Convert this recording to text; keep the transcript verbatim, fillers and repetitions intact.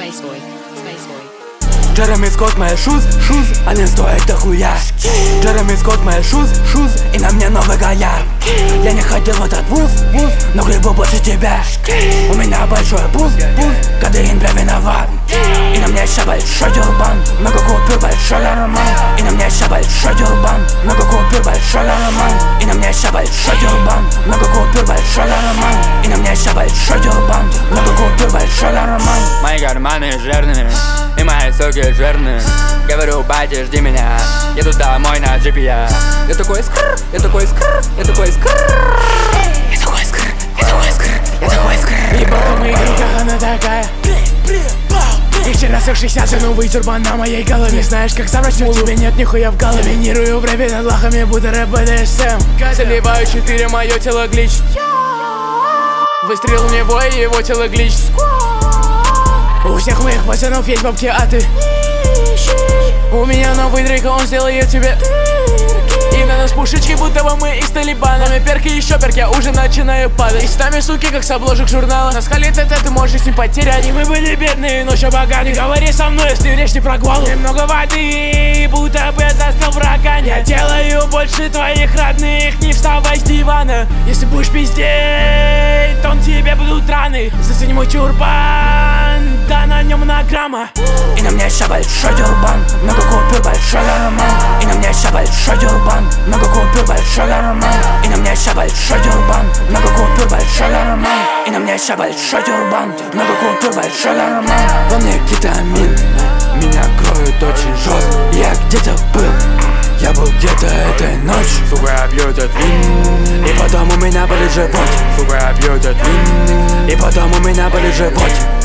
Spaceboy, Spaceboy. Джереми Скотт, мои шуз, шуз, они стоят дохуя. Джереми Скотт, мои шуз, шуз, и на мне новый гояр. Я не ходил в этот вуз, вуз, но грибу больше тебя. У меня большой пуз, пуз, кадеин бля виноват. И на мне ща большой дюрбан, много купюр, большой роман. И на мне ща большой дюрбан, много купюр, большой роман. И на мне ща большой дюрбан, много купюр, большой роман. И на мне ща большой дюрбан, много купюр, большой роман. Мои карманы жирные, и мои соки жирные. Говорю, батя, жди меня, еду домой на джипе я. Я такой скр, я такой скр, я такой скр. Я такой скр, я такой скр, я такой скр. И пока мы игры, как она такая. И вчера сохшийся новый тюрбан на моей голове. Не знаешь, как забрать, но тебе нет нихуя в голове. Доминирую в рэпе над лахами, будто рэп бэ дэ эс эм. Заливаю четыре, мое тело глич. Выстрел в него, и его тело глич. У всех моих пацанов есть бабки, а ты у меня новый дрейк, он сделает тебе. И на нас пушечки, будто бы мы из Талибана. На перки еще перки, я уже начинаю падать. И с нами суки, как с обложек журнала. Нас халит это, ты можешь с ним потерять. И мы были бедные, но еще богаты. Говори со мной, если речь не про гвалу. Немного воды, будто бы застал врага. Я делаю больше твоих родных, не вставай с дивана. Если будешь пиздеть, то он тебе будут раны. Зацени мой тюрбан, да на нем монограмма. И на мне ща большой дюрбан, много купюр, большой роман. И на мне ща большой дюрбан, много купюр, большой роман. И на мне ща большой дюрбан, много купюр, большой роман. И на мне ща большой дюрбан, много купюр, большой роман. Во мне кетамин, меня кроют очень жестко. Я где-то был, я был где-то этой ночью. Сука, я пью этот вин. И потом у меня болит живот. Сука, я пью этот вин. И потом у меня болит живот.